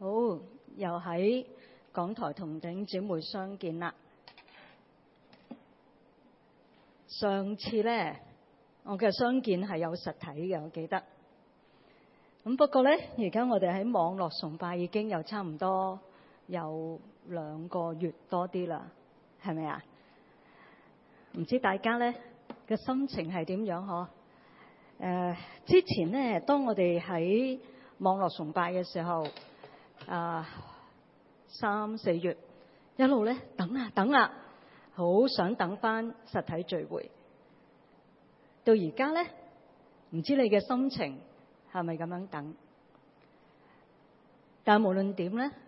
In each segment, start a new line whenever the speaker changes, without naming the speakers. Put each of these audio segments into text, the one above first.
好，又喺港台同弟兄姊妹相見啦。上次呢，我嘅相見係有實體嘅，我記得。咁不過呢，而家我哋喺網絡崇拜已經有差唔多有2個月多啲啦，係咪啊？唔知大家呢嘅心情係點樣嗬？之前呢，當我哋喺網絡崇拜嘅時候，3、4月一路咧等啊，好想等翻實體聚會。到而家咧，唔知你嘅心情係咪咁樣等？但係無論點咧，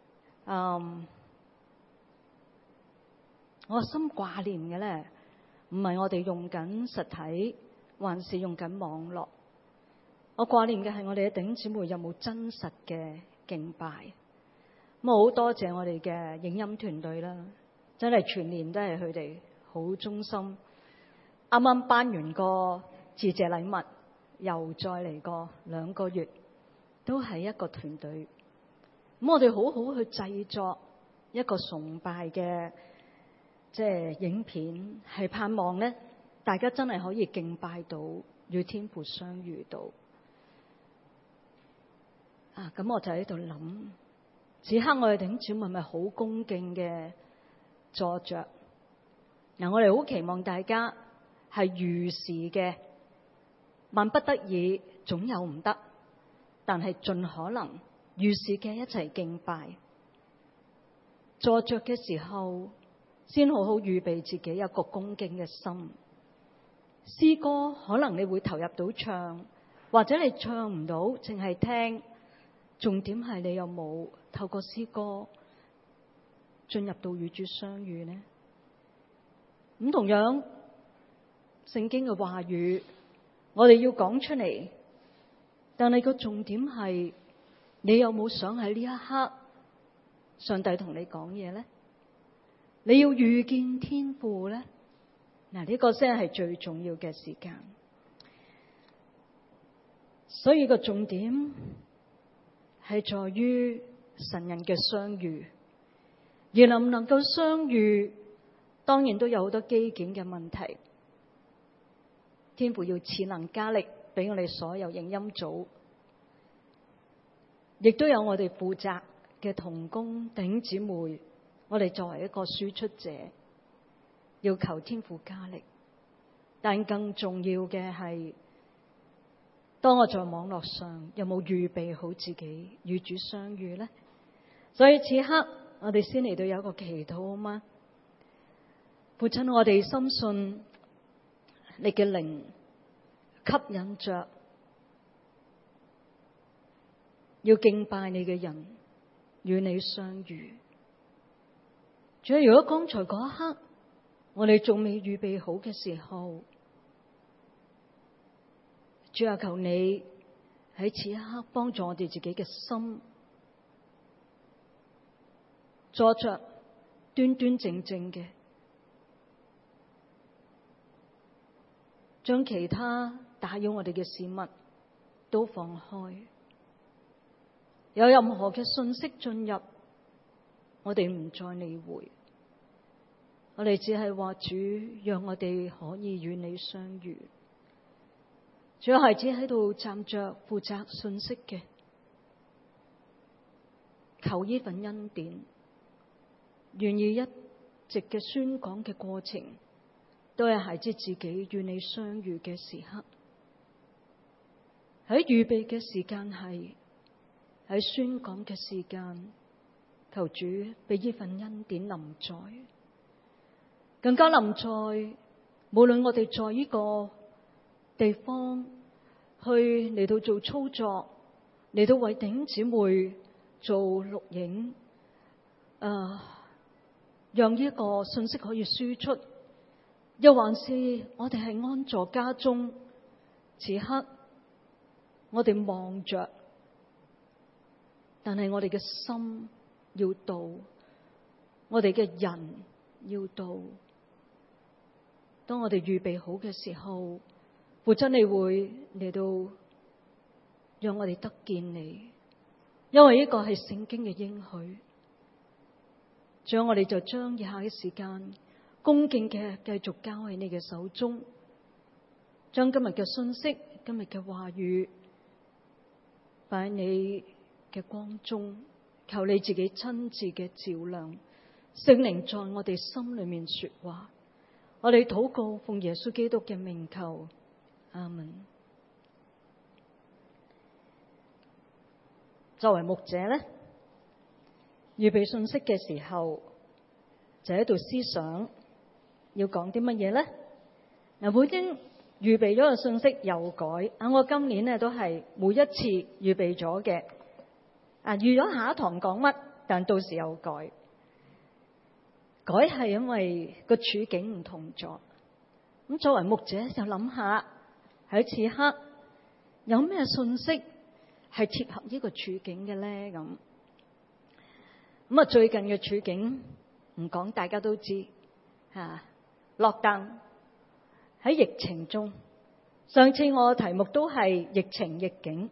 我心掛念嘅咧，唔係我哋用緊實體，還是用緊網絡。我掛念嘅係我哋嘅弟兄姊妹有冇真實嘅敬拜。咁好多謝我哋嘅影音團隊啦，真係全年都係佢哋好忠心。啱啱頒完個致謝禮物，又再嚟過2個月，都係一個團隊。咁我哋好好去製作一個崇拜嘅影片，係盼望咧大家真係可以敬拜到，與天父相遇到。咁我就喺度諗，此刻我哋弟兄姊妹咪好恭敬嘅坐着。我哋好期望大家係如實嘅，萬不得已總有唔得，但係盡可能如實嘅一齊敬拜。坐着嘅時候，先好好預備自己有個恭敬嘅心。詩歌可能你會投入到唱，或者你唱唔到，淨係聽。重點係你有冇透過詩歌進入到與主相遇呢？咁同樣聖經嘅話語，我哋要講出嚟，但係個重點係你有冇想喺呢一刻，上帝同你講嘢呢？你要遇見天父呢？呢個先係最重要嘅時間。所以個重點係在於神人嘅相遇，而能唔能夠相遇，當然都有好多基建嘅問題。天父要賜能加力俾我哋所有影音組，亦都有我哋負責嘅同工弟兄姊妹，我哋作為一個輸出者，要求天父加力。但更重要嘅係，當我在網絡上有冇預備好自己與主相遇呢？所以此刻我哋先嚟到有一個祈禱啊嘛。父親，我哋深信你嘅靈吸引着要敬拜你嘅人與你相遇。主啊，如果剛才嗰一刻我哋仲未預備好嘅時候，主啊，求你喺此一刻幫助我哋自己嘅心，坐着端端正正嘅，將其他打擾我哋嘅事物都放開。有任何嘅信息進入，我哋唔再理會，我哋只係話主，讓我哋可以與你相遇。主，孩子喺度站着負責信息嘅，求呢份恩典，願意一直嘅宣講嘅過程，都係孩子自己與你相遇嘅時刻。喺預備嘅時間係，喺宣講嘅時間，求主俾呢份恩典臨在，更加臨在。無論我哋在呢個地方去嚟到做操作，嚟到為弟兄姊妹做錄影，讓呢一個信息可以輸出，又還是我哋係安坐家中，此刻我哋望着，但係我哋嘅心要到，我哋嘅人要到。當我哋預備好嘅時候，父真係會嚟到讓我哋得見你， 因為呢個係聖經嘅應許。最後我哋就將以下嘅時間恭敬嘅繼續交喺你嘅手中，將今日嘅信息、今日嘅話語擺喺你嘅光中，求你自己親自嘅照亮，聖靈在我哋心裏面說話。我哋禱告奉耶穌基督嘅名求，阿門。作為牧者咧，預備信息嘅時候就喺度思想要講啲乜嘢咧。嗱，已經預備咗個信息又改我今年咧都係每一次預備咗嘅預咗下一堂講乜，但到時又改係因為個處境唔同咗。咁作為牧者就諗下喺此刻有咩信息係貼合呢個處境嘅咧。咁最近嘅處境唔講大家都知落單喺疫情中。上次我嘅題目都係疫情逆境，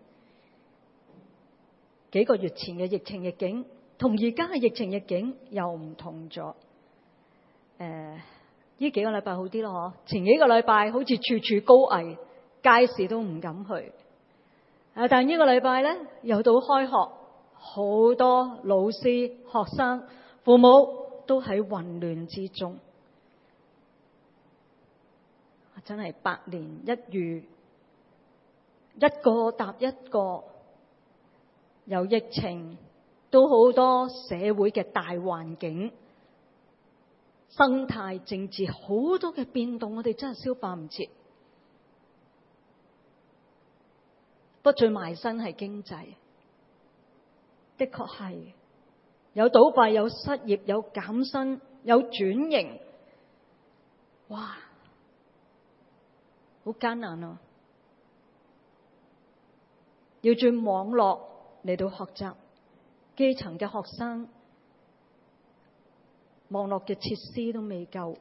幾個月前嘅疫情逆境同而家嘅疫情逆境又唔同咗。呢幾個禮拜好啲咯，前幾個禮拜好似處處高危，街市都唔敢去。但呢個禮拜咧又到開學，好多老師、學生、父母都喺混亂之中。真係百年一遇，一個搭一個，由疫情到好多社會嘅大環境、生態、政治好多嘅變動，我哋真係消化唔切。不過最埋身係經濟，的確係有倒閉、有失業、有減薪、有轉型，哇！好艱難啊！要轉網絡嚟到學習，基層嘅學生網絡嘅設施都未夠，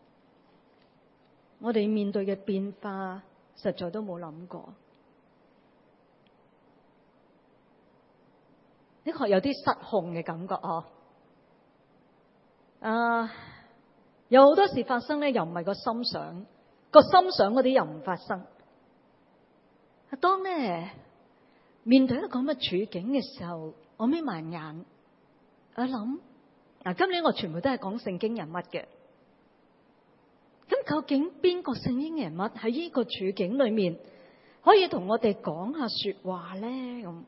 我哋面對嘅變化實在都冇諗過，的確有啲失控嘅感覺有好多事發生咧，又唔係個心想。個心想嗰啲又唔發生。當咧面對一個咁嘅處境嘅時候，我眯埋眼，我諗今年我全部都係講聖經人物嘅。咁究竟邊個聖經人物喺呢個處境裏面可以同我哋講下說話咧？咁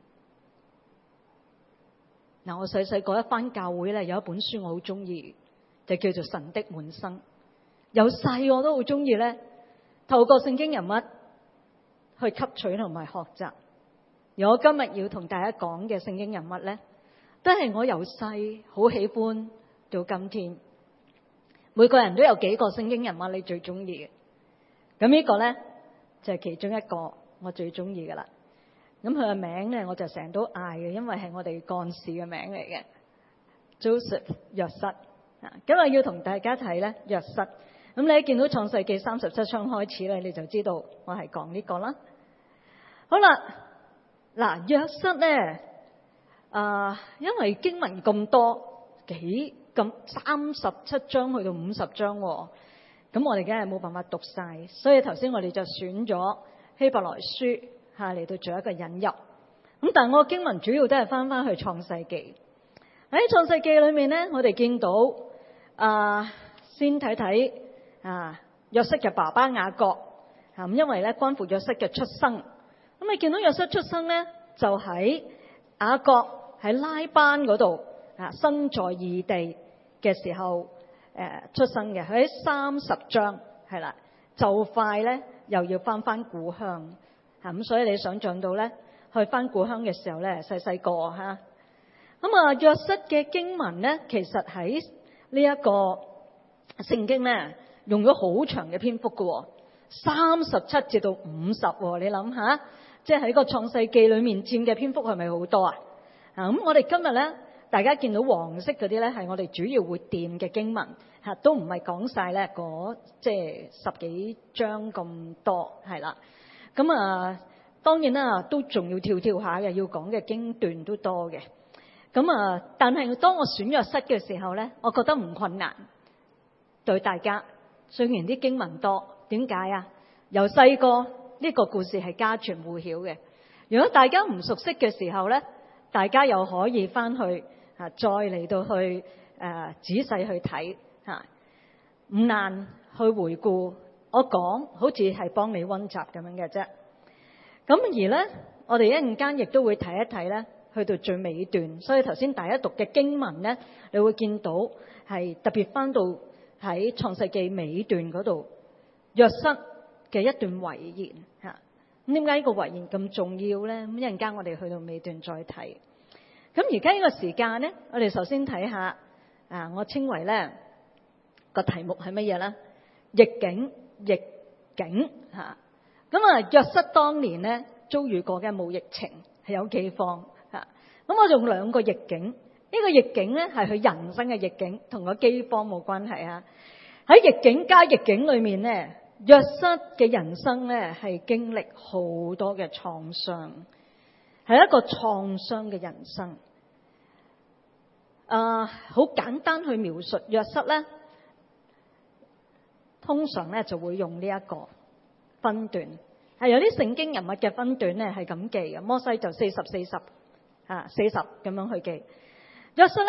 我細細個一返教會咧，有一本書我好中意，就叫做《神的滿生》。由細我都好中意咧，透過聖經人物去吸取同埋學習。而我今日要同大家講嘅聖經人物咧，都係我由細好喜歡到今天。每個人都有幾個聖經人物你最中意嘅，咁呢個咧就係其中一個我最中意噶啦。咁佢嘅名咧，我就成日都嗌嘅，因為係我哋幹事嘅名嚟嘅，Joseph 約瑟。今日要同大家睇咧約瑟。咁你一見到創世記37章開始咧，你就知道我係講呢個啦。好啦，嗱約瑟咧，因為經文咁多，咁37章去到50章，咁我哋梗係冇辦法讀晒，所以頭先我哋就選咗希伯來書嚟到做一個引入。咁但係我經文主要都係翻去創世記。喺創世記裏面咧，我哋見到先睇睇約瑟嘅爸爸雅各，咁因為咧關乎約瑟嘅出生。咁你見到約瑟出生咧，就喺雅各喺拉班嗰度身在異地嘅時候出生嘅。佢喺30章係啦，就快咧又要翻故鄉。咁所以你想象到咧，去翻故鄉嘅時候咧，細細個嚇。咁約瑟嘅經文咧，其實喺呢一個聖經咧，用咗好長嘅篇幅嘅，37至到50。你諗下，即係喺個創世記裏面佔嘅篇幅係咪好多啊？咁我哋今日咧，大家見到黃色嗰啲咧，係我哋主要會掂嘅經文，都唔係講晒咧嗰即係10幾章咁多，係啦。咁當然啦，都仲要跳下嘅，要講嘅經段都多嘅。咁但係當我選約瑟嘅時候咧，我覺得唔困難對大家。雖然啲經文多，點解啊？由細個呢個故事係家傳戶曉嘅。如果大家唔熟悉嘅時候咧，大家又可以翻去再嚟到去仔細去睇嚇，唔難去回顧。我講好似係幫你溫習咁樣嘅啫。咁而咧，我哋一陣間亦都會睇一睇咧，去到最尾段。所以頭先大家讀嘅經文咧，你會見到係特別翻到喺創世記尾段嗰度，約瑟嘅一段遺言嚇。咁點解呢個遺言咁重要咧？咁一陣間我哋去到尾段再睇。咁而家呢個時間咧，我哋首先睇下我稱為咧個題目係乜嘢咧？逆境嚇。咁約瑟當年咧遭遇過嘅冇疫情，係有饑荒嚇。咁我用兩個逆境，呢個逆境咧係佢人生嘅逆境，同個饑荒冇關係啊。喺逆境加逆境裏面咧，約瑟嘅人生咧係經歷好多嘅創傷，係一個創傷嘅人生。好簡單去描述約瑟咧，通常咧就會用呢一個分段，係有啲聖經人物嘅分段咧係咁記嘅。摩西就40咁樣去記。約瑟咧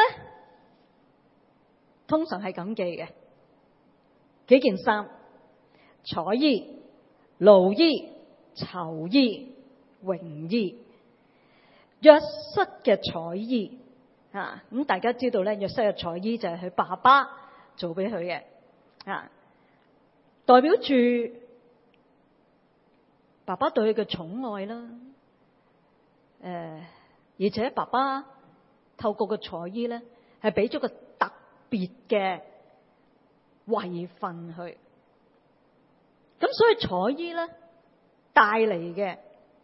通常係咁記嘅，幾件衫：彩衣、蘆衣、綢衣、榮衣。約瑟嘅彩衣咁大家知道咧，約瑟嘅彩衣就係佢爸爸做俾佢嘅代表住爸爸對佢嘅寵愛啦。而且爸爸透過個彩衣咧，係俾咗個特別嘅位份佢。咁所以彩衣咧帶嚟嘅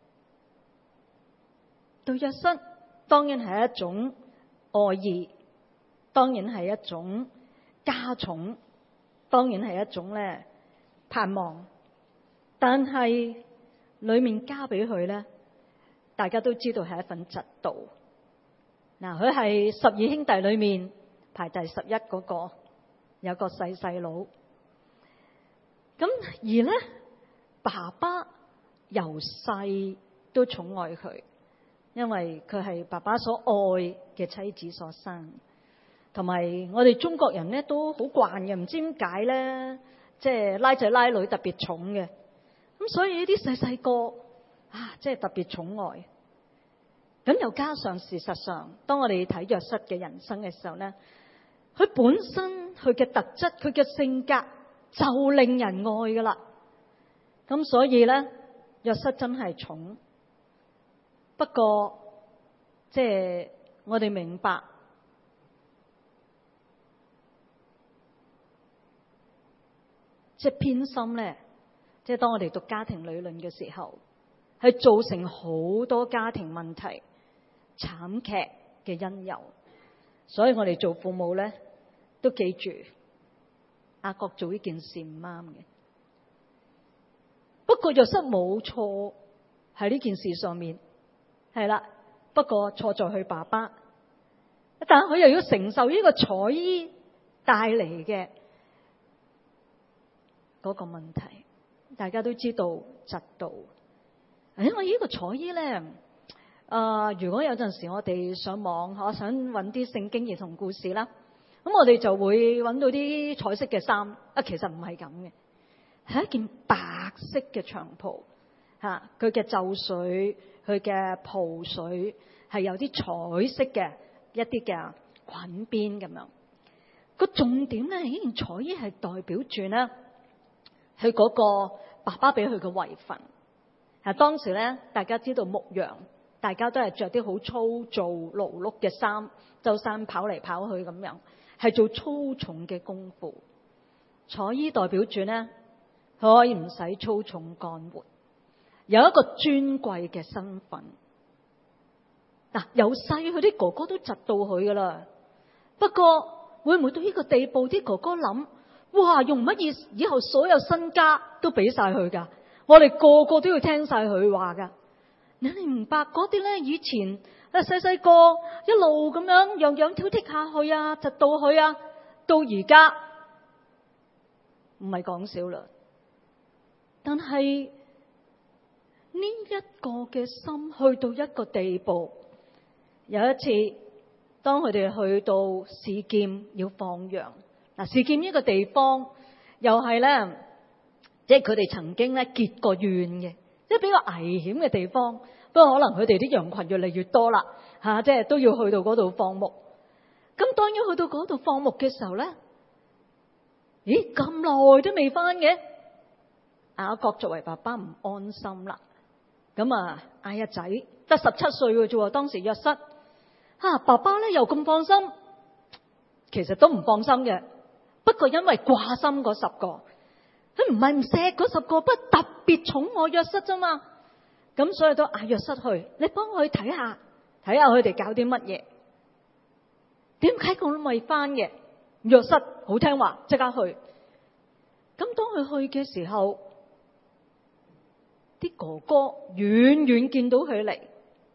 對約瑟當然係一種愛意，當然係一種加寵，當然係一種咧盼望。但係裏面加俾佢咧，大家都知道係一份嫉妒。佢係12兄弟裏面排第11嗰個，有個細佬。咁而咧，爸爸由細都寵愛佢，因為佢係爸爸所愛嘅妻子所生。同埋我哋中國人咧都好慣嘅，唔知點解咧，即係拉仔拉女特別寵嘅。咁所以呢啲細個即係特別寵愛。咁又加上事實上，當我哋睇約瑟嘅人生嘅時候咧，佢本身佢嘅特質，佢嘅性格就令人愛噶啦。咁所以咧，約瑟真係寵。不過即係我哋明白，即係偏心咧，即係當我哋讀家庭理論嘅時候，係造成好多家庭問題、慘劇嘅因由。所以我哋做父母咧，都記住雅各做呢件事唔啱嘅。不過約瑟冇錯喺呢件事上面，係啦。不過錯在佢爸爸，但係佢又要承受呢個彩衣帶嚟嘅嗰個問題。大家都知道嫉妒，因為呢個彩衣咧，如果有陣時我哋上網，我想揾啲聖經兒童故事啦，咁我哋就會揾到啲彩色嘅衫。其實唔係咁嘅，係一件白色嘅長袍，佢嘅袖水，佢嘅袍水係有啲彩色嘅一啲嘅裙邊咁樣。個重點咧，呢件彩衣係代表住咧，佢嗰個爸爸俾佢嘅遺訓。當時咧，大家知道牧羊，大家都係着啲好粗糙勞碌嘅衫，周山跑嚟跑去咁樣，係做粗重嘅功夫。彩衣代表住咧，佢可以唔使粗重幹活，有一個尊貴嘅身份。由細佢啲哥哥都窒到佢噶啦。不過會唔會到呢個地步，啲哥哥諗，哇，用乜嘢以後所有身家都俾晒佢噶？我哋個個都要聽晒佢話噶。 你哋明白嗰啲咧，以前細細個一路咁樣樣樣挑剔下去啊，窒到佢啊，到而家唔係講笑啦。但係呢一個嘅心去到一個地步，有一次當佢哋去到示劍要放羊，示劍呢個地方又係咧，即係佢哋曾經咧結過怨嘅，即係比較危險嘅地方。不過可能佢哋啲羊群越嚟越多啦，即係都要去到嗰度放牧。咁當要去到嗰度放牧嘅時候咧，咦，咁耐都未翻嘅？雅各作為爸爸唔安心啦，咁嗌阿仔得17歲嘅啫，當時約瑟，爸爸咧又咁放心，其實都唔放心嘅。不過因為掛心嗰10個，佢唔係唔錫嗰10個，不過特別寵愛約瑟啫嘛。咁所以都嗌約瑟去，你幫我去睇下佢哋搞啲乜嘢？點解咁都未翻嘅？約瑟好聽話，即刻去。咁當佢去嘅時候，啲哥哥遠遠見到佢嚟，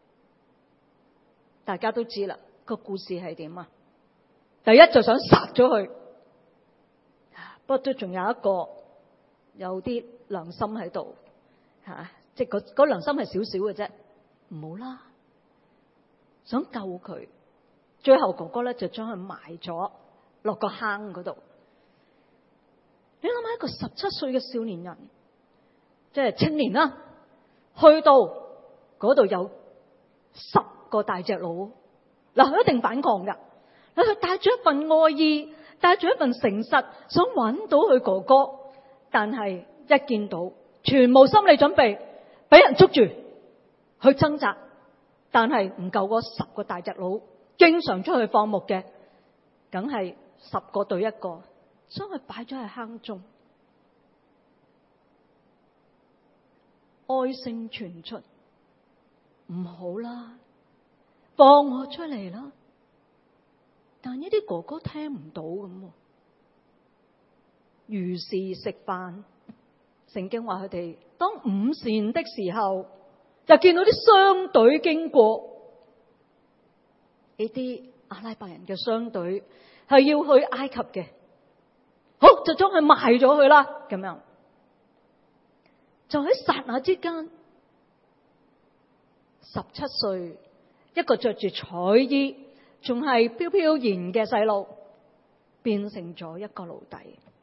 大家都知啦，個故事係點啊？第一就想殺咗佢，不過都仲有一個有啲良心喺度，即係嗰良心係少少嘅啫，唔好啦，想救佢。最後哥哥咧就將佢埋咗落個坑嗰度。你諗下一個17歲嘅少年人，即係青年啦，去到嗰度有10個大隻佬，佢一定反抗噶。佢帶住一份愛意，帶住一份誠實，想揾到佢哥哥，但係一見到全無心理準備，俾人捉住去掙扎，但係唔夠嗰10個大隻佬，經常出去放牧嘅，梗係10個對1個，將佢擺咗喺坑中。哀聲傳出，唔好啦，放我出嚟啦！但呢啲哥哥聽唔到咁。於是食飯，聖經話佢哋當午膳的時候，就見到啲商隊經過。呢啲阿拉伯人嘅商隊係要去埃及嘅，好，就將佢賣咗佢啦。咁樣就喺剎那之間，17歲一個着住彩衣仲係飄飄然嘅細路，變成咗一個奴隸。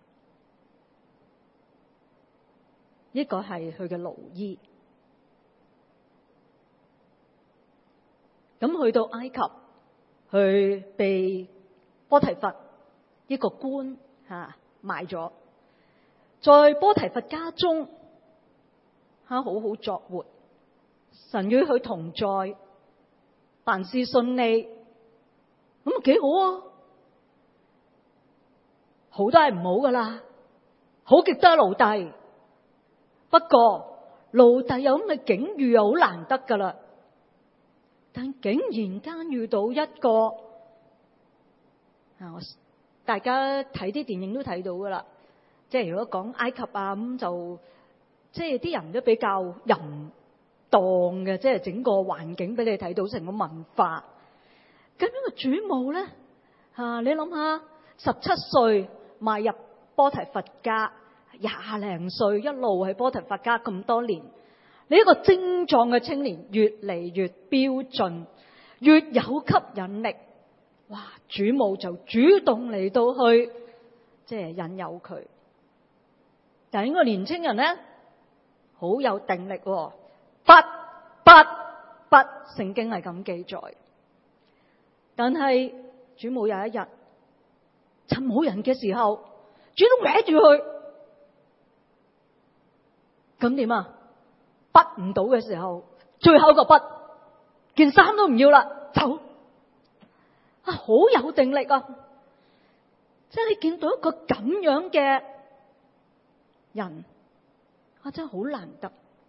呢個係佢嘅奴衣。咁去到埃及，佢被波提乏呢個官賣咗，在波提乏家中好好作活，神與佢同在，凡事順利，咁幾好啊！好都係唔好噶啦，好極都係奴隸。不過奴隸有咁嘅境遇又好難得噶啦，但竟然間遇到一個大家睇啲電影都睇到噶啦，即係如果講埃及咁就即係啲人都比較淫蕩嘅，即係整個環境俾你睇到成個文化。咁樣嘅主母咧，你諗下，17歲邁入波提乏家，20零歲一路喺波提乏家咁多年，你一個精壯嘅青年，越嚟越標準，越有吸引力。哇！主母就主動嚟到去，即係引誘佢。但係呢個年青人咧，好有定力，不，聖經係咁記載。但係主母有一日趁冇人嘅時候，主動搲住佢，咁點啊？滗唔到嘅時候，最後一個滗，件衫都唔要啦，走。好有定力啊！即係你見到一個咁樣嘅人，真係好難得。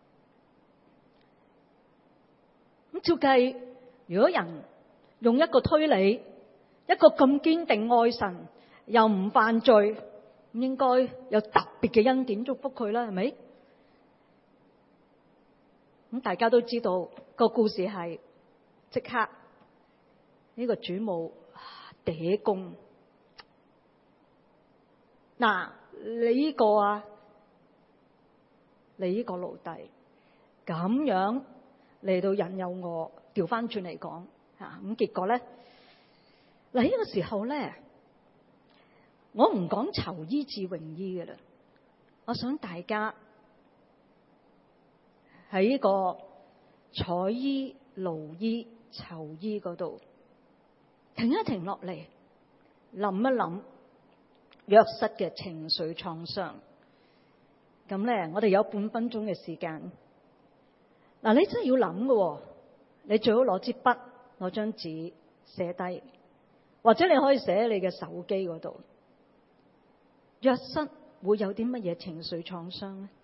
咁照計，如果人用一個推理，一個咁堅定愛神又唔犯罪，應該有特別嘅恩典祝福佢啦，係咪？ 咁大家都知道個故事係即刻呢個主母嗲公。嗱，你呢個啊，你呢個奴隸咁樣嚟到引誘我，調翻轉嚟講嚇，咁結果咧，嗱呢個時候咧，我唔講囚衣至榮衣嘅啦，我想大家喺呢個彩衣、奴衣、囚衣嗰度停一停落嚟，諗一諗約瑟嘅情緒創傷。咁咧，我哋有半分鐘嘅時間。嗱，你真係要諗嘅，你最好攞支筆、攞張紙寫低，或者你可以寫喺你嘅手機嗰度。約瑟會有啲乜嘢情緒創傷咧？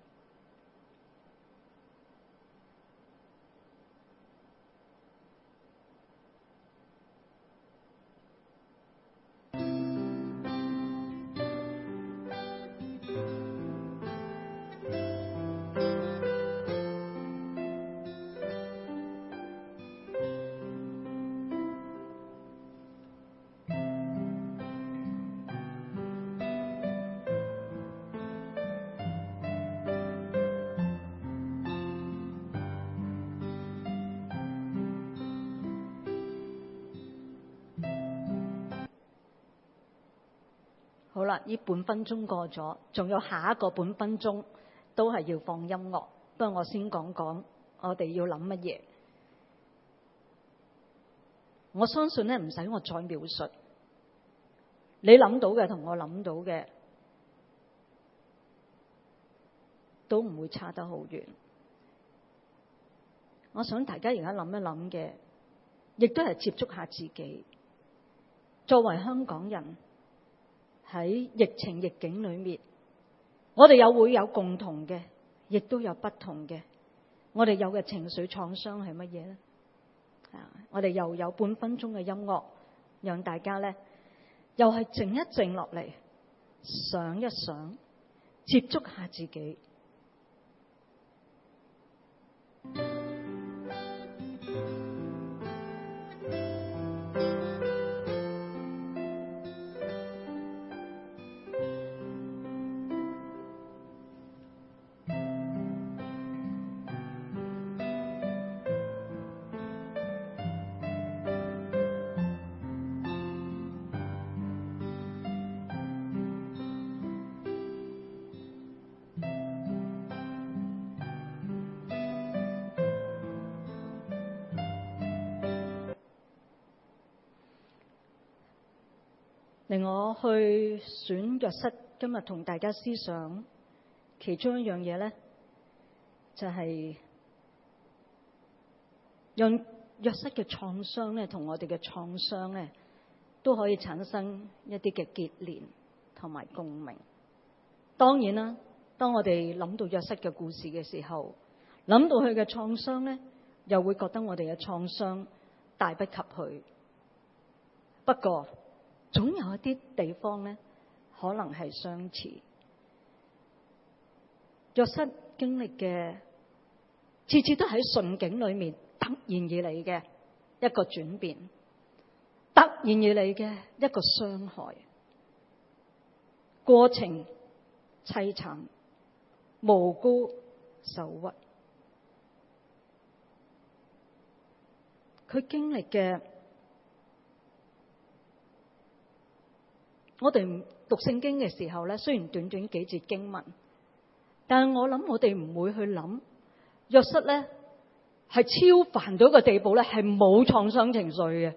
好啦，呢半分鐘過咗，仲有下一個半分鐘都係要放音樂。不過我先講講我哋要諗乜嘢。我相信咧，唔使我再描述，你諗到嘅同我諗到嘅都唔會差得好遠。我想大家而家諗一諗嘅，亦都係接觸下自己。作為香港人，喺疫情逆境裏面，我哋又會有共同嘅，亦都有不同嘅。我哋有嘅情緒創傷係乜嘢咧？我哋又有半分鐘嘅音樂，讓大家咧又係靜一靜落嚟，想一想，接觸下自己。令我去選約瑟今日同大家思想，其中一樣嘢咧，就係讓約瑟嘅創傷咧，同我哋嘅創傷咧，都可以產生一啲嘅結連同埋共鳴。當然啦，當我哋諗到約瑟嘅故事嘅時候，諗到佢嘅創傷咧，又會覺得我哋嘅創傷大不及佢。不過總有一啲地方咧，可能係相似。約瑟經歷嘅，次次都喺順境裏面突然而嚟嘅一個轉變，突然而嚟嘅一個傷害，過程淒慘，無辜受屈。佢經歷嘅，我哋讀聖經嘅時候咧，雖然短短幾節經文，但係我諗我哋唔會去諗約瑟咧係超凡到一個地步咧，係冇創傷情緒嘅。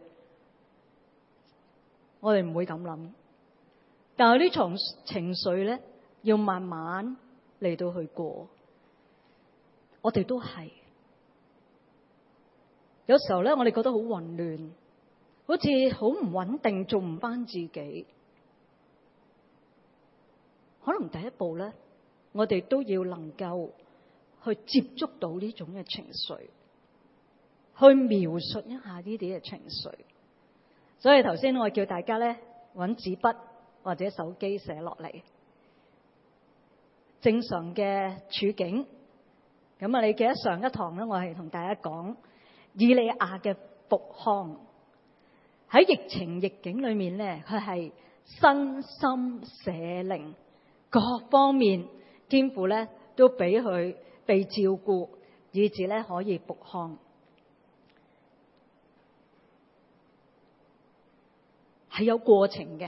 我哋唔會咁諗，但係呢種情緒咧，要慢慢嚟到去過。我哋都係有時候咧，我哋覺得好混亂，好似好唔穩定，做唔返自己。可能第一步咧，我哋都要能夠去接觸到呢種嘅情緒，去描述一下呢啲嘅情緒。所以頭先我叫大家咧揾紙筆或者手機寫落嚟。正常嘅處境， 咁啊，你記得上一堂咧，我係同大家講以利亞嘅復康。喺疫情逆境裏面咧，佢係身心社靈各方面肩負咧，都俾佢被照顧，以致咧可以復康。係有過程嘅。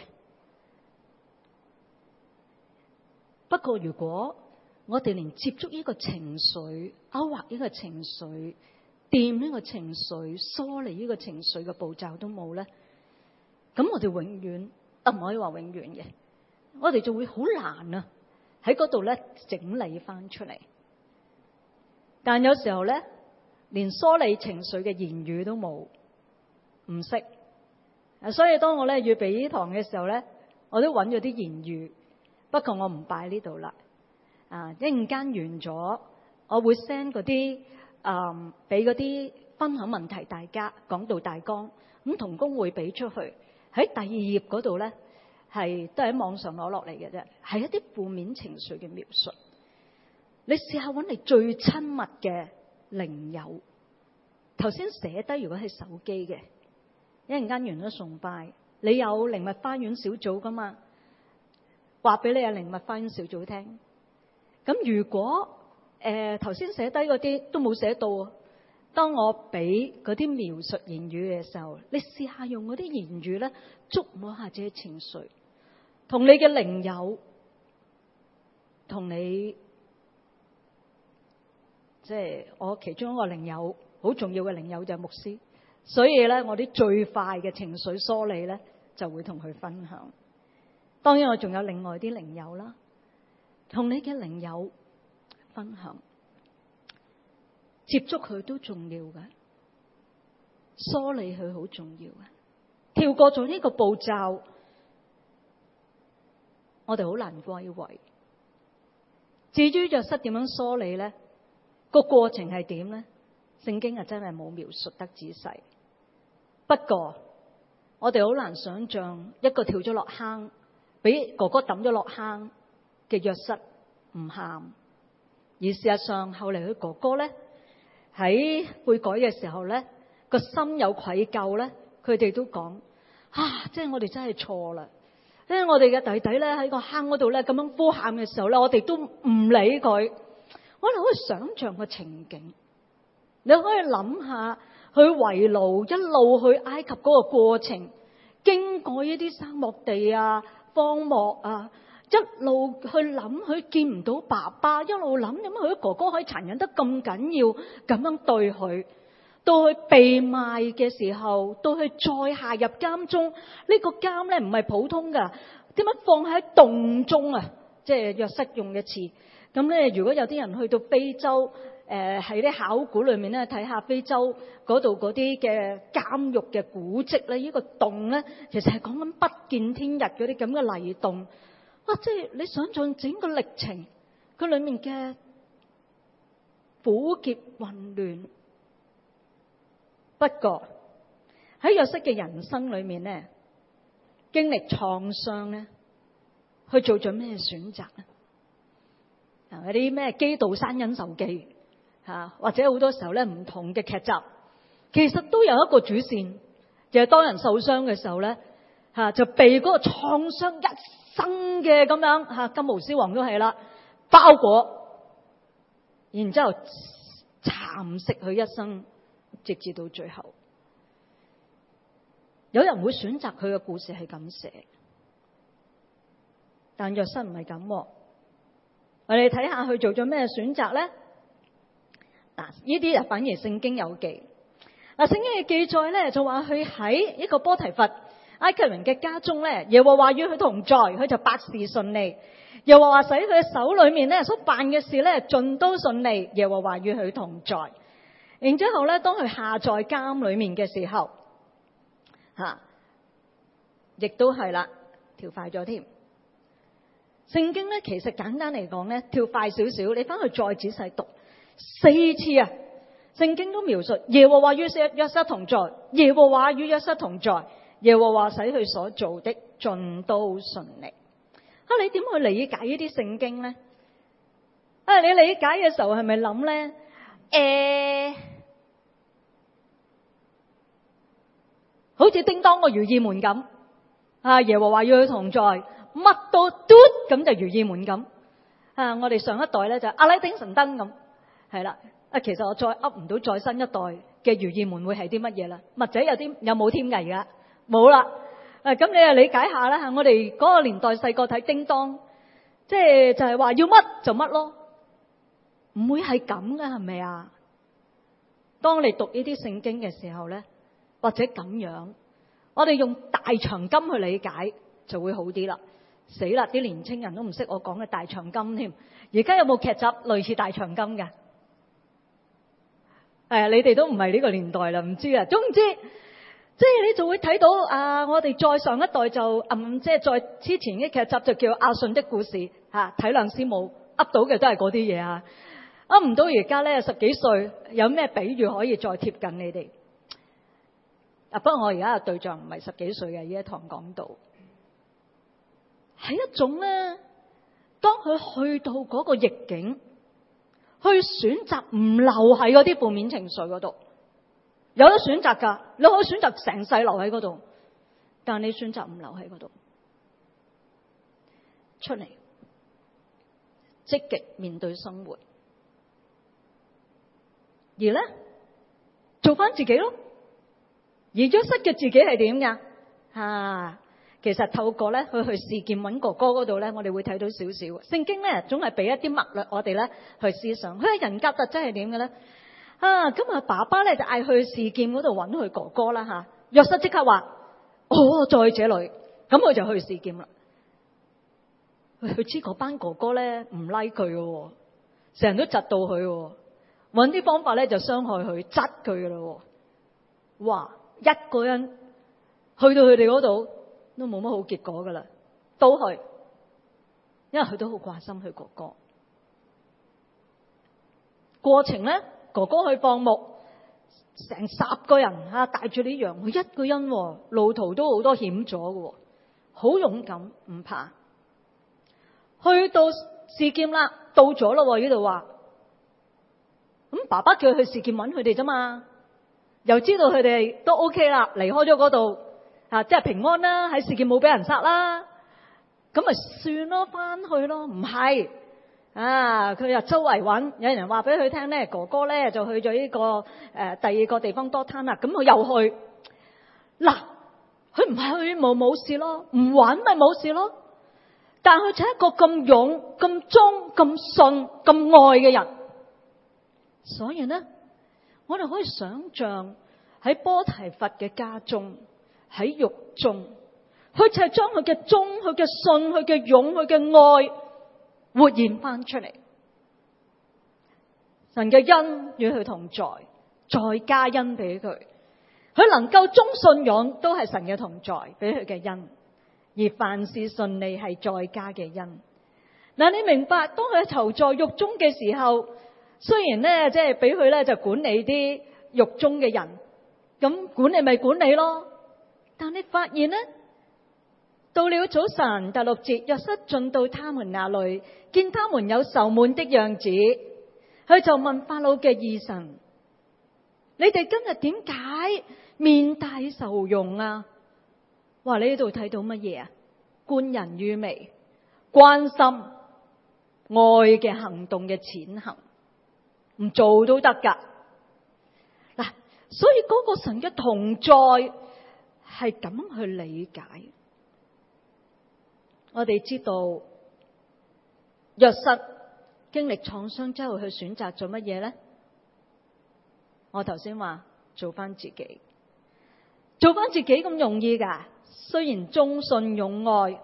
不過如果我哋連接觸呢個情緒、勾畫呢個情緒、掂呢個情緒、梳理呢個情緒嘅步驟都冇咧，咁我哋永遠唔可以話永遠嘅，我哋就會好難啊喺嗰度咧整理翻出嚟。但有時候咧，連梳理情緒嘅言語都冇，唔識。所以當我咧預備呢堂嘅時候咧，我都揾咗啲言語，不過我唔擺呢度啦。一陣間完咗，我會 send 嗰啲俾嗰啲分享問題大家講到大綱，咁同工會俾出去喺第二頁嗰度咧，係都係喺網上攞落嚟嘅啫，係一啲負面情緒嘅描述。你試下揾你最親密嘅靈友，頭先寫低，如果係手機嘅。一陣間完咗崇拜，你有靈物花園小組噶嘛？話俾你有靈物花園小組聽。咁如果頭先寫低嗰啲都冇寫到，當我俾嗰啲描述言語嘅時候，你試下用嗰啲言語咧，觸摸下自己情緒，同你嘅靈友，同你即係我其中一個靈友，好重要嘅靈友就係牧師。所以咧，我啲最快嘅情緒梳理咧，就會同佢分享。當然，我仲有另外啲靈友啦，同你嘅靈友分享，接觸佢都重要嘅，梳理佢好重要嘅。跳過咗呢個步驟，我哋好難歸位。至於約瑟點樣梳理咧，個過程係點咧？聖經真係冇描述得仔細。不過我哋好難想象一個跳咗落坑，俾哥哥抌咗落坑嘅約瑟唔喊，而事實上後嚟佢哥哥咧喺悔改嘅時候咧，個心有愧疚咧，佢哋都講即係我哋真係錯啦，因為我哋嘅弟弟咧喺個坑嗰度咧咁樣呼喊嘅時候咧，我哋都唔理佢。我哋可以想象個情景，你可以諗下。去圍路一路去埃及嗰個過程，經過呢啲沙漠地啊、荒漠啊，一路去諗佢見唔到爸爸，一路諗點解佢哥哥可以殘忍得咁緊要，咁樣對佢，到佢被賣嘅時候，到佢再下入監中，呢個監咧唔係普通噶，點解放喺洞中啊？即係約瑟用嘅詞。咁咧，如果有啲人去到非洲，喺啲考古裏面咧睇下非洲嗰度嗰啲嘅監獄嘅古蹟咧，呢個洞咧其實係講緊不見天日嗰啲咁嘅泥洞。即係你想象整個歷程，佢裏面嘅苦澀混亂。不過喺約瑟嘅人生裏面咧，經歷創傷咧，佢做咗咩選擇咧？嗰啲咩基道山恩仇記或者好多時候咧唔同嘅劇集，其實都有一個主線，就係當人受傷嘅時候咧就被嗰個創傷一生嘅咁樣金毛獅王都係啦，包裹，然之後蠶食佢一生，直至到最後。有人會選擇佢嘅故事係咁寫，但約瑟唔係咁。我哋睇下佢做咗咩選擇咧？呢啲反而聖經有記。聖經嘅記載咧就話佢喺一個波提乏埃及人嘅家中咧，耶和華與佢同在，佢就百事順利。耶和華使佢嘅手裏面咧所辦嘅事咧盡都順利，耶和華與佢同在。然之後咧，當佢下在監裏面嘅時候，亦都係啦，跳快咗添。聖經咧，其實簡單嚟講咧，跳快少少，你翻去再仔細讀4次啊！聖經都描述耶和華與約瑟同在，耶和華與約瑟同在，耶和華使佢所做的盡都順利。你點去理解呢啲聖經咧？ 你理解嘅時候係咪諗咧？好似叮當個如意門咁，耶和華與佢同在，乜都嘟咁就如意門咁。我哋上一代咧就阿拉丁神燈咁，係啦。其實我再噏唔到再新一代嘅如意門會係啲乜嘢啦？或者有冇添㗎？而家冇啦。咁你又理解下啦。我哋嗰個年代細個睇叮當，即係就係話要乜就乜咯，唔會係咁㗎，係咪啊？當你讀呢啲聖經嘅時候咧，或者咁樣，我哋用大長今去理解就會好啲啦。死啦！啲年青人都唔識我講嘅大長今添。而家有冇劇集類似大長今㗎？你哋都唔係呢個年代啦，唔知啊。總之，即係你就會睇到我哋再上一代就即係再之前嘅劇集就叫阿信的故事體諒師母噏到嘅都係嗰啲嘢啊。噏唔到而家咧10幾歲，有咩比喻可以再貼近你哋？不過我而家嘅對象唔係10幾歲嘅，呢一堂講到係一種咧，當佢去到嗰個逆境，去選擇唔留喺嗰啲負面情緒嗰度，有得選擇㗎，你可以選擇成世留喺嗰度，但你選擇唔留喺嗰度，出嚟積極面對生活，而咧做翻自己咯。而約瑟嘅自己係點㗎？其實透過咧去示劍揾哥哥嗰度咧，我哋會睇到少少。聖經咧總係俾一啲脈略我哋咧去思想。佢嘅人格特質係點嘅咧？咁啊爸爸咧就嗌去示劍嗰度揾佢哥哥啦嚇。約瑟即刻話：在這裏。咁佢就去示劍啦。佢知嗰班哥哥咧唔 like 佢嘅，成日都窒到佢，揾啲方法咧就傷害佢、窒佢嘅咯。哇！一個人去到佢哋嗰度都冇乜好結果噶啦，都去，因為佢都好掛心佢哥哥。過程咧，哥哥去放牧，成10個人帶住啲羊，佢一個人，路途都好多險阻嘅，好勇敢，唔怕。去到示劍啦，到咗啦，呢度話，咁爸爸叫佢去示劍揾佢哋啫嘛。又知道佢哋都 OK 啦，離開咗嗰度即係平安啦，喺示劍冇俾人殺啦，咁咪算咯，翻去咯。唔係佢又周圍揾，有人話俾佢聽咧，哥哥咧就去咗呢個第二個地方多攤啦，咁佢又去嗱，佢唔係去冇事咯，唔揾咪冇事咯。但係佢就係一個咁勇、咁忠、咁信、咁愛嘅人，所以呢。我哋可以想象喺波提乏嘅家中，喺獄中，佢就係將佢嘅忠、佢嘅信、佢嘅勇、佢嘅愛活現翻出嚟。神嘅恩與佢同在，再加恩俾佢，佢能夠忠信勇都係神嘅同在，俾佢嘅恩。而凡事順利係再加嘅恩。嗱，你明白當佢囚在獄中嘅時候，雖然咧，即係俾佢咧就管理啲獄中嘅人，咁管理咪管理咯。但你發現呢，到了早晨第6節，約瑟進到他們那裏，見他們有愁悶的樣子，佢就問法老嘅兒臣：你哋今日點解面帶愁容啊？哇！你呢度睇到乜嘢啊？觀人於微，關心愛嘅行動嘅踐行。唔做都得噶嗱，所以嗰個神嘅同在係咁去理解。我哋知道約瑟經歷創傷之後，去選擇做乜嘢咧？我頭先話做翻自己，做翻自己咁容易噶？雖然忠信勇愛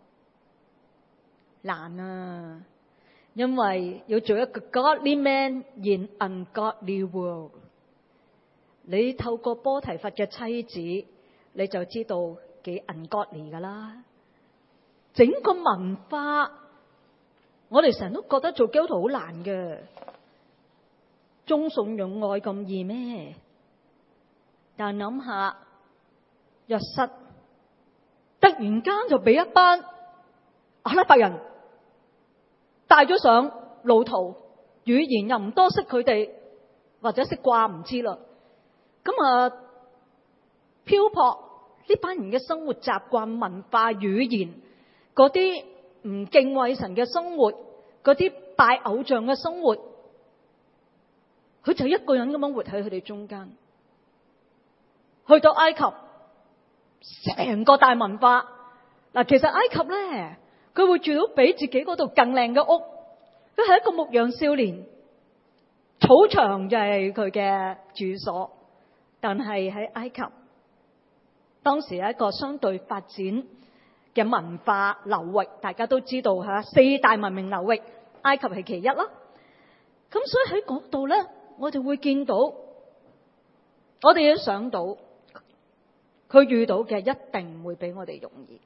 難啊。因為要做一個 godly man in ungodly world， 你透過波提乏嘅妻子，你就知道幾 ungodly 噶啦。整個文化，我哋成日都覺得做基督徒好難嘅，忠信勇愛咁易咩？但諗下，約瑟突然間就俾一班阿拉伯人帶咗上路途，語言又唔多識佢哋，或者識掛唔知啦。咁漂泊呢班人嘅生活習慣、文化、語言，嗰啲唔敬畏神嘅生活，嗰啲拜偶像嘅生活，佢就一個人咁樣活喺佢哋中間。去到埃及，成個大文化。嗱，其實埃及咧，佢會住到比自己嗰度更靚嘅屋。佢係一個牧羊少年，草場就係佢嘅住所。但係喺埃及，當時係一個相對發展嘅文化流域，大家都知道吓，四大文明流域，埃及係其一啦。咁所以喺嗰度咧，我哋會見到，我哋要想到，佢遇到嘅一定唔會比我哋容易，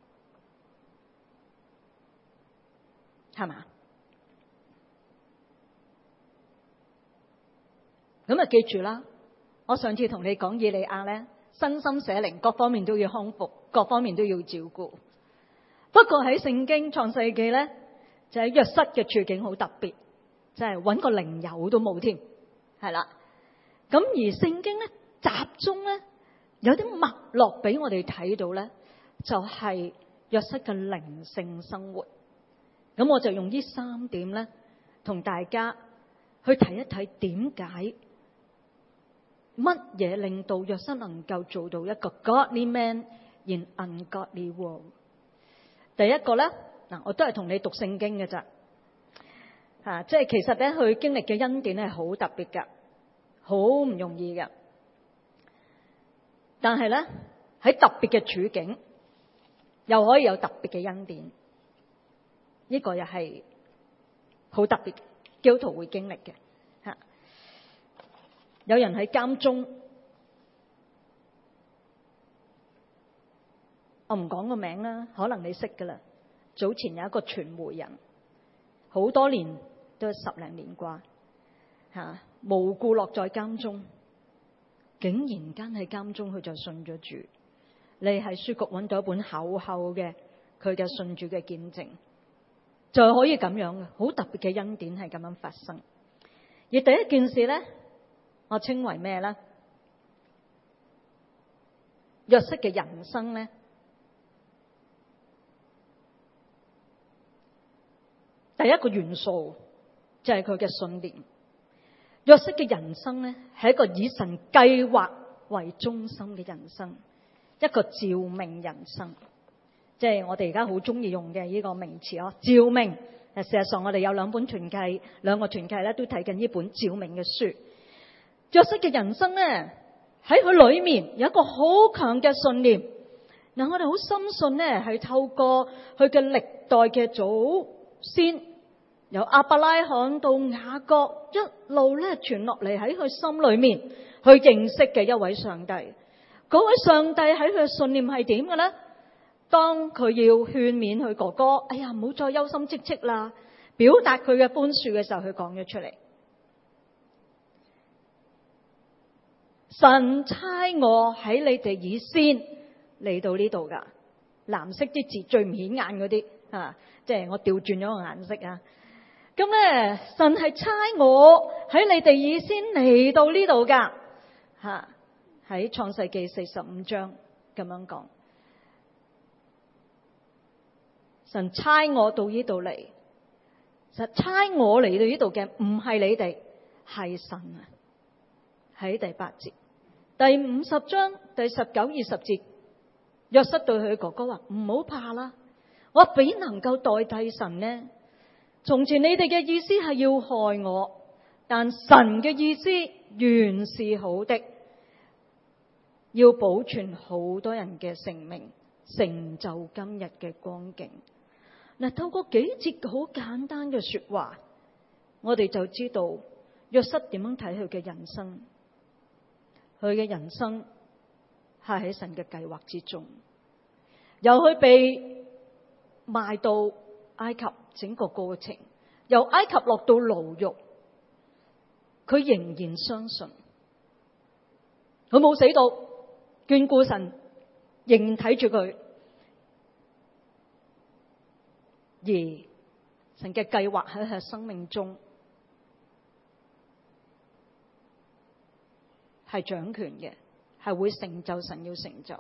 係嘛？咁啊，記住啦！我上次同你講以利亞咧，身心社靈各方面都要康復，各方面都要照顧。不過喺聖經創世記咧，就係約瑟嘅處境好特別，就係搵個靈友都冇添，係啦。咁而聖經咧集中咧有啲脈絡俾我哋睇到咧，就係約瑟嘅靈性生活。咁我就用呢3點咧，同大家去睇一睇點解。乜嘢令到約瑟能夠做到一個 godly man in ungodly world？ 第一個咧，我都係同你讀聖經嘅咋，即係其實咧，佢經歷嘅恩典係好特別噶，好唔容易噶。但係咧，喺特別嘅處境，又可以有特別嘅恩典，呢個又係好特別，基督徒會經歷嘅。有人喺監中，我唔講個名啦，可能你識噶啦。早前有一個傳媒人，好多年都係10零年啩，無故落在監中，竟然間喺監中佢就信咗主。你喺書局揾到一本厚厚嘅佢嘅信主嘅見證，就可以咁樣嘅，好特別嘅恩典係咁樣發生。而第一件事咧，我稱為咩咧？約瑟嘅人生咧，第一個元素就係佢嘅信念。約瑟嘅人生咧，係一個以神計劃為中心嘅人生，一個召命人生，即係我哋而家好中意用嘅呢個名詞咯，召命。事實上我哋有兩個團契咧都睇緊呢本召命嘅書。約瑟嘅人生咧，喺佢裏面有一個好強嘅信念。嗱，我哋好深信咧，係透過佢嘅歷代嘅祖先，由亞伯拉罕到雅各，一路咧傳落嚟喺佢心裏面去認識嘅一位上帝。嗰位上帝喺佢嘅信念係點嘅咧？當佢要勸勉佢哥哥，哎呀，唔好再憂心戚戚啦，表達佢嘅寬恕嘅時候，佢講咗出嚟。神差我喺你哋以先嚟到呢度噶，藍色啲字最唔顯眼嗰啲，即係我調轉咗個顏色啊。咁咧，神係差我喺你哋以先嚟到呢度噶，喺創世記45章咁樣講。神差我到呢度嚟，實差我嚟到呢度嘅唔係你哋，係神啊。喺第8節。第50章第19、20節，約瑟對佢哥哥話：唔好怕啦，我豈能夠代替神呢？從前你哋嘅意思係要害我，但神嘅意思原是好的，要保存好多人嘅性命，成就今日嘅光景。嗱，透過幾節好簡單嘅說話，我哋就知道約瑟點樣睇佢嘅人生。佢嘅人生係喺神嘅計劃之中，由佢被賣到埃及整個過程，由埃及落到牢獄，佢仍然相信，佢冇死到，眷顧神，仍然睇住佢，而神嘅計劃喺佢生命中係掌權嘅，係會成就神要成就嘅。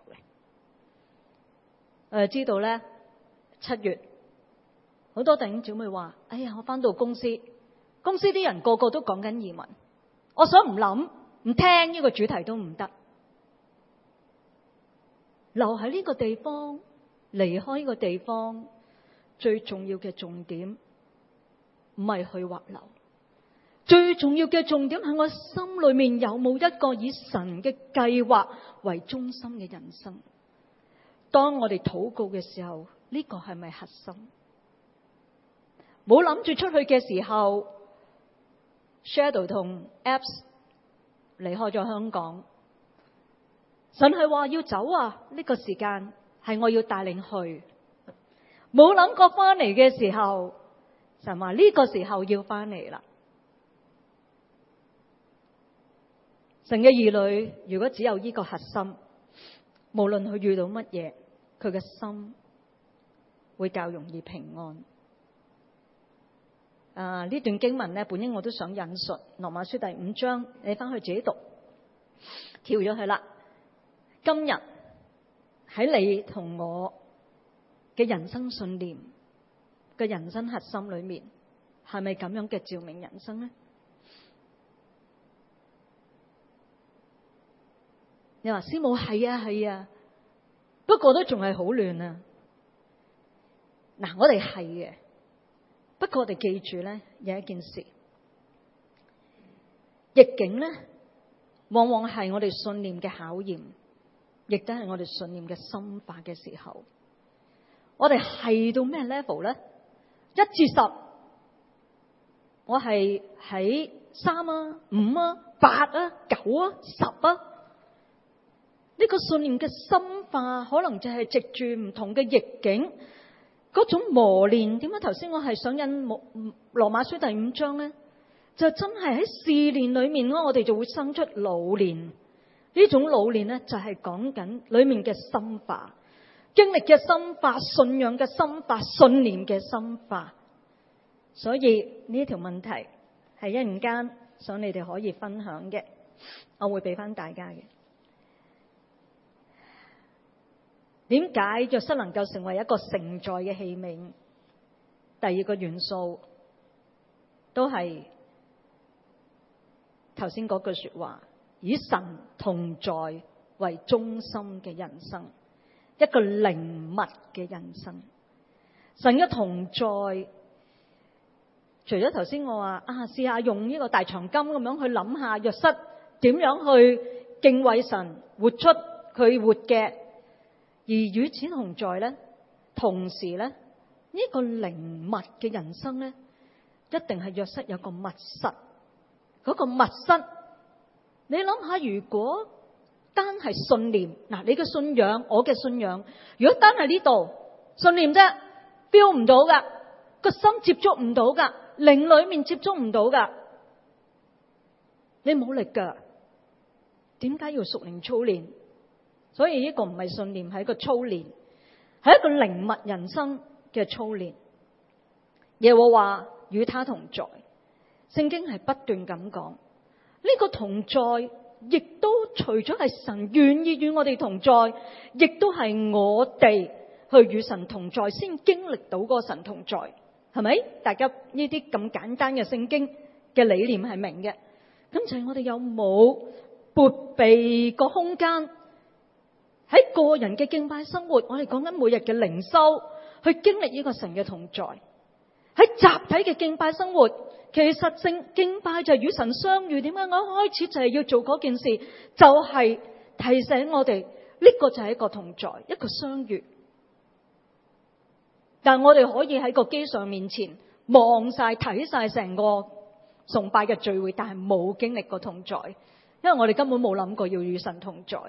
我哋知道咧，7月好多弟兄姊妹話：哎呀，我翻到公司啲人個個都講緊移民，我想唔諗唔聽呢個主題都唔得，留喺呢個地方，離開呢個地方，最重要嘅重點唔係去或留，最重要嘅重點係我心裏面有冇一個以神嘅計劃為中心嘅人生。當我哋禱告嘅時候，呢個係咪核心？冇諗住出去嘅時候 ，Shadow 同 Apps 離開咗香港，神係話要走啊！呢個時間係我要帶領去，冇諗過翻嚟嘅時候，神話呢個時候要翻嚟啦。神嘅兒女如果只有呢個核心，無論佢遇到乜嘢，佢嘅心會較容易平安。呢段經文咧，本應我都想引述羅馬書第5章，你翻去自己讀，跳咗去啦。今日喺你同我嘅人生信念嘅人生核心裏面，係咪咁樣嘅照明人生呢？你話師母係啊，不過都仲係好亂啊。嗱，我哋係嘅，不過我哋記住咧，有一件事，逆境咧，往往係我哋信念嘅考驗，亦都係我哋信念嘅深化嘅時候。我哋係到咩 level 咧？1至10，我係喺3啊、5啊、8啊、9啊、10啊。呢個信念嘅深化，可能就係藉住唔同嘅逆境，嗰種磨練。點解頭先我係想引羅馬書第5章咧？就真係喺試煉裏面，我哋就會生出老練。呢種老練咧，就係講緊裏面嘅深化，經歷嘅深化，信仰嘅深化，信念嘅深化。所以呢條問題係一陣間想你哋可以分享嘅，我會俾翻大家嘅。點解約瑟能夠成為一個承載嘅器皿？第二個元素都係頭先嗰句說話，以神同在為中心嘅人生，一個靈密嘅人生。神嘅同在，除咗頭先我話試下用呢個大長今咁樣去諗下約瑟點樣去敬畏神，活出佢活嘅。而與此同在咧，同時咧，呢個靈密嘅人生咧，一定係約瑟有個密室。嗰個密室，你諗下，如果單係信念，嗱，你嘅信仰，我嘅信仰，如果單係呢度信念啫，feel 唔到噶，個心接觸唔到噶，靈裏面接觸唔到噶，你冇力噶。點解要屬靈操練？所以呢個唔係信念，係一個操練，係一個靈密人生嘅操練。耶和華與他同在，聖經係不斷咁講，呢個同在亦都除咗係神願意與我哋同在，亦都係我哋去與神同在先經歷到個神同在，係咪？大家呢啲咁簡單嘅聖經嘅理念係明嘅。咁就係我哋有冇撥備個空間？喺個人嘅敬拜生活，我哋講緊每日嘅靈修，去經歷呢個神嘅同在。喺集體嘅敬拜生活，其實敬拜就係與神相遇。點解我一開始就係要做嗰件事？就係提醒我哋呢個就係一個同在，一個相遇。但係我哋可以喺個機上面前望晒睇晒成個崇拜嘅聚會，但係冇經歷過同在，因為我哋根本冇諗過要與神同在。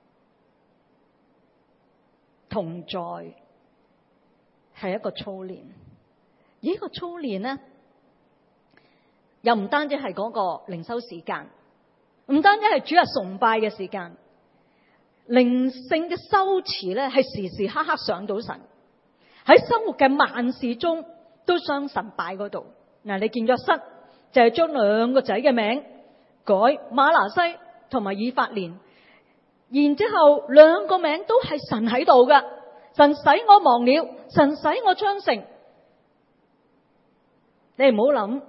同在係一個操練，而呢個操練呢，又唔單止係嗰個靈修時間，唔單止係主日崇拜嘅時間，靈性嘅修持咧係時時刻刻上到神，喺生活嘅萬事中都將神擺嗰度。嗱，你見約瑟就係將兩個仔嘅名改馬拿西同埋以法蓮，然之後兩個名都係神喺度噶。神使我忘了，神使我昌盛。你唔好諗，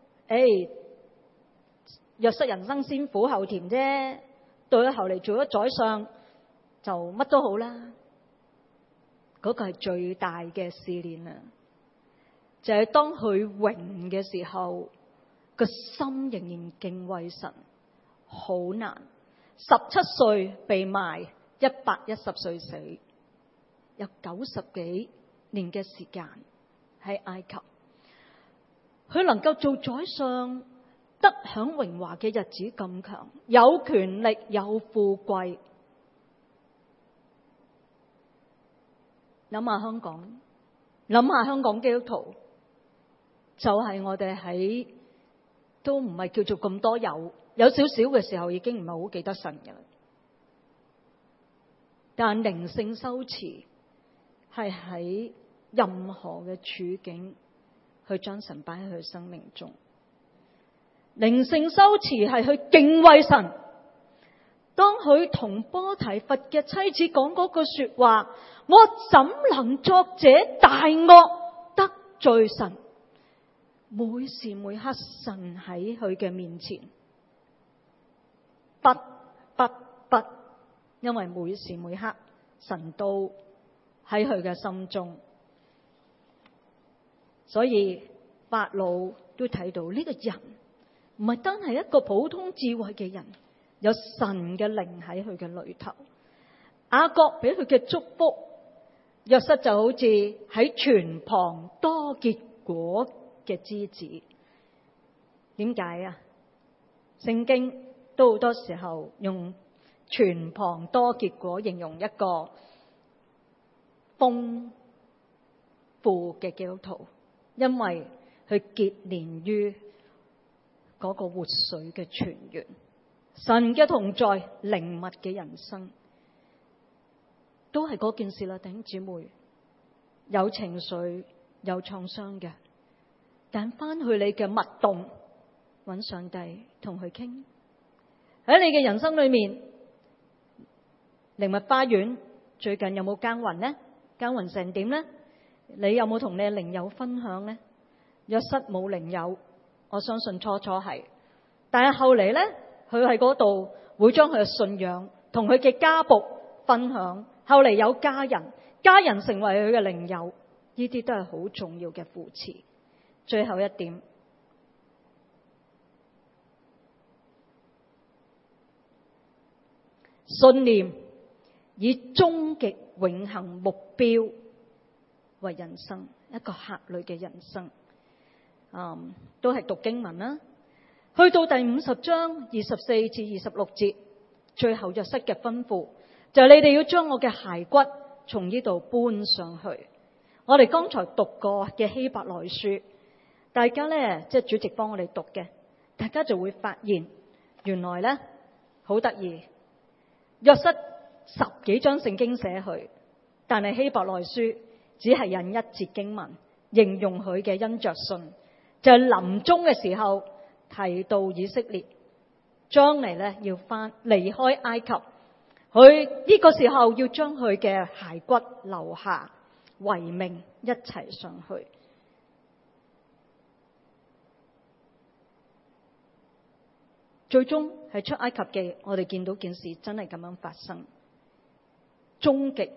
約瑟人生先苦後甜啫，到咗後嚟做咗宰相就乜都好啦。嗰個係最大嘅試煉啊！就係當佢榮嘅時候，個心仍然敬畏神，好難。17歲被賣，110歲死，有90幾年嘅時間喺埃及。佢能夠做宰相，得享榮華嘅日子咁長，有權力有富貴。諗下香港，諗下香港基督徒，就係我哋喺都唔係叫做咁多有少少嘅時候，已經唔係好記得神嘅啦。但靈性修持係喺任何嘅處境去將神擺喺佢生命中。靈性修持係去敬畏神。當佢同波提乏嘅妻子講嗰句說話，我怎能作這大惡得罪神？每時每刻神喺佢嘅面前，不，因為每時每刻神都喺佢嘅心中。所以法老都睇到呢個人唔係單係一個普通智慧嘅人，有神嘅靈喺佢嘅裏頭。雅各俾佢嘅祝福，約瑟就好似喺泉旁多結果嘅枝子。點解啊？聖經都好多時候用泉旁多結果形容一個豐富嘅基督徒，因為佢結連於嗰個活水嘅泉源。神嘅同在，靈密嘅人生，都係嗰件事啦。弟兄姊妹，有情緒有創傷嘅，但翻去你嘅脈動，揾上帝同佢傾。喺你嘅人生裏面，靈密花園最近有冇耕耘呢？耕耘成點呢？你有冇同你嘅靈友分享呢？約瑟冇靈友，我相信初係，但係後嚟呢，佢喺嗰度會將佢嘅信仰同佢嘅家僕分享。後嚟有家人成為佢嘅靈友，呢啲都係好重要嘅扶持。最後一點，信念以終極永恆目標為人生，一個客旅嘅人生。都係讀經文啦。去到第50章24至26節，最後約瑟嘅吩咐就係你哋要將我嘅骸骨從呢度搬上去。我哋剛才讀過嘅希伯來書，大家呢，即係主席幫我哋讀嘅，大家就會發現原來呢，好得意。約瑟10幾章聖經寫去，但係希伯來書只係引一節經文形容佢嘅因着信，就係臨終嘅時候提到以色列將嚟咧要離開埃及，佢呢個時候要將佢嘅骸骨留下遺命一齊上去。最終係出埃及記，我哋見到件事真係咁樣發生。終極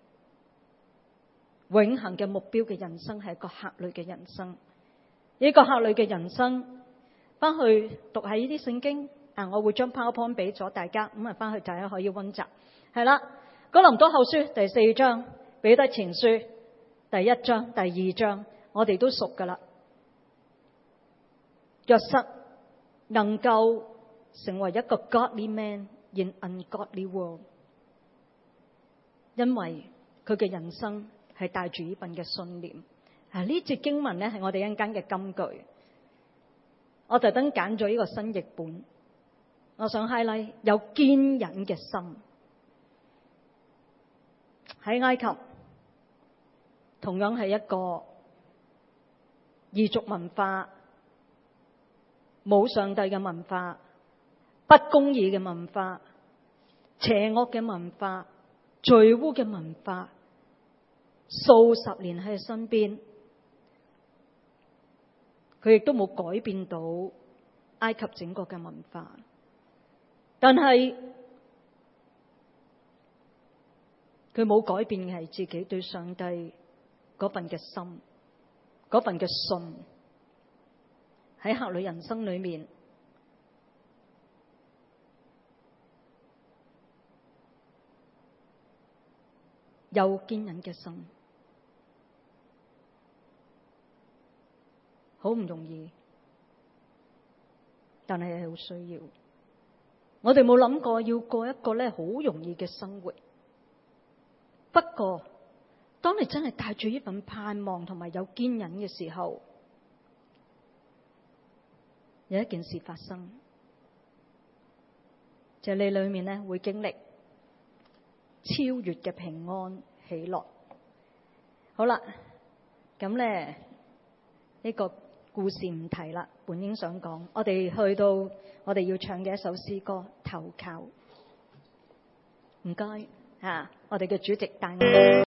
永恆嘅目標嘅人生係一個客旅嘅人生。呢個客旅嘅人生，翻去讀喺呢啲聖經，我會將 PowerPoint 俾咗大家，咁翻去大家可以溫習。係啦，哥林多後書第4章，彼得前書第1章、第2章，我哋都熟噶啦。約瑟能夠成為一個 godly man in ungodly world， 因為佢嘅人生係帶住呢份嘅信念。呢節經文咧係我哋一間嘅金句，我特登揀咗呢個新譯本。我想 highlight 有堅忍嘅心。喺埃及同樣係一個異族文化、冇上帝嘅文化、不公義嘅文化、邪惡嘅文化、罪污嘅文化，數十年喺佢身邊，佢亦都冇改變到埃及整個嘅文化。但係佢冇改變嘅係自己對上帝嗰份嘅心，嗰份嘅信。喺客旅人生裏面，有堅忍嘅心，好唔容易，但係好需要。我哋冇諗過要過一個好容易嘅生活。不過，當你真係帶住呢份盼望同埋有堅忍嘅時候，有一件事發生，就係你裏面會經歷超越嘅平安喜樂。好啦，咁呢個故事唔提啦，本應想講，我哋去到我哋要唱嘅一首詩歌《投靠》。唔該，我哋嘅主席帶我哋。